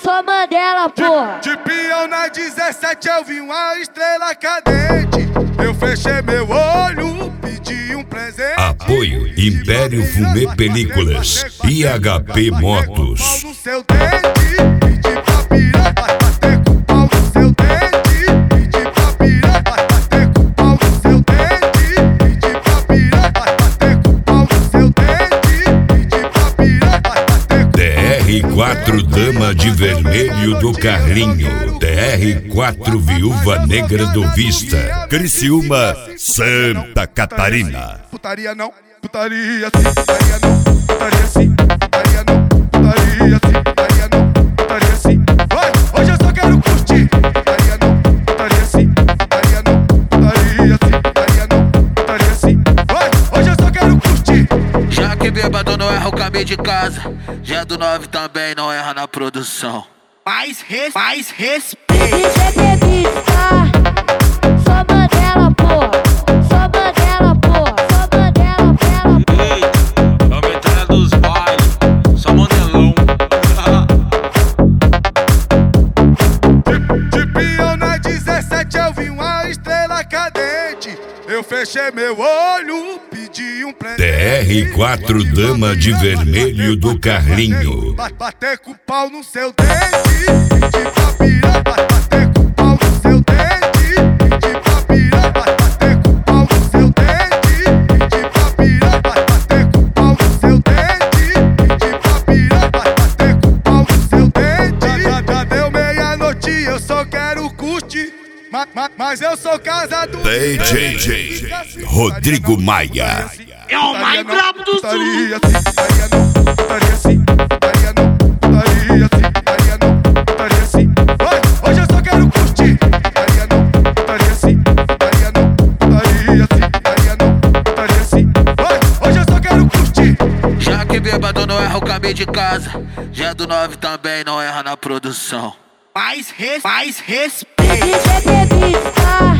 sou Mandela, porra. De peão na 17 eu vi uma estrela cadente. Eu fechei meu olho, pedi um presente. Apoio Império Fumê Películas e HP Motos. No seu dente, pedi pra pirar, vai bater com pau no seu dente. Pedi pra pirar, vai bater com pau no seu dente. Pedi pra pirar, vai bater com pau no seu dente. Pedi pra pirar, vai bater com DR4 Dama de Vermelho do Carlinho. DR4 Viúva Negra do Vista. Criciúma, Santa Catarina. Putaria não, putaria sim, putaria não, putaria sim, putaria não, putaria sim, putaria não, putaria sim. Vai, hoje eu só quero curtir. Putaria não, putaria sim, putaria não, putaria sim, putaria não, putaria sim. Vai, hoje eu só quero curtir. Já que bêbado não erra o caminho de casa, já do 9 também não erra na produção. Mais respeito. Sou Mandela, porra. Sou Mandela, porra. Sou Mandela, porra. Ei, é o metralha dos bailes, só Mandelão. De peão na 17 eu vi uma estrela cadente. Eu fechei meu olho, pedi um presente. DR4 Dama de Vermelho do Carlinho. Bater com pau no seu dente. Pedi pra pirar, vai bater com pau no seu dente. Pedi pra pirar, vai bater com pau no seu dente. Pedi pra pirar, vai bater com pau no seu dente. Pedi pra pirar, vai bater com pau no seu dente. Já deu meia-noite, eu só quero curtir. Mas eu sou casado. DJ Rodrigo Maia. É o mais brabo do sul. Putaria sim, putaria não, putaria sim, putaria não, putaria sim, putaria não, putaria sim. Vai, hoje eu só quero curtir. Putaria não, putaria sim, putaria não, putaria sim, putaria não, putaria sim. Vai, hoje eu só quero curtir. Já que bêbado não erra o caminho de casa, já do 9 também não erra na produção. Mais respeito. DJ